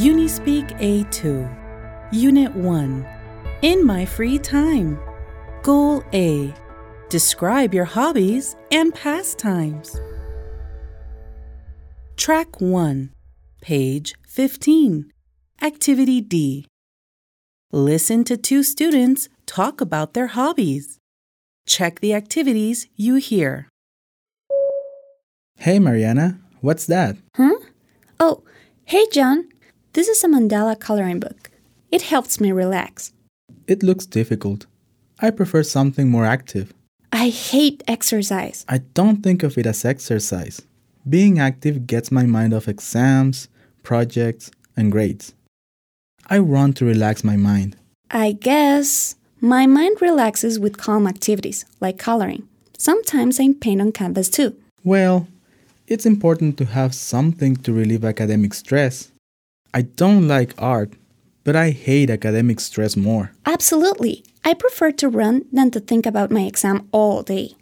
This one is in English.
Unispeak A2, Unit 1, In My Free Time. Goal A, describe your hobbies and pastimes. Track 1, page 15, Activity D. Listen to two students talk about their hobbies. Check the activities you hear. Hey Mariana, what's that? Huh? Oh, hey John. This is a mandala coloring book. It helps me relax. It looks difficult. I prefer something more active. I hate exercise. I don't think of it as exercise. Being active gets my mind off exams, projects, and grades. I run to relax my mind. I guess my mind relaxes with calm activities, like coloring. Sometimes I paint on canvas too. Well, it's important to have something to relieve academic stress. I don't like art, but I hate academic stress more. Absolutely. I prefer to run than to think about my exam all day.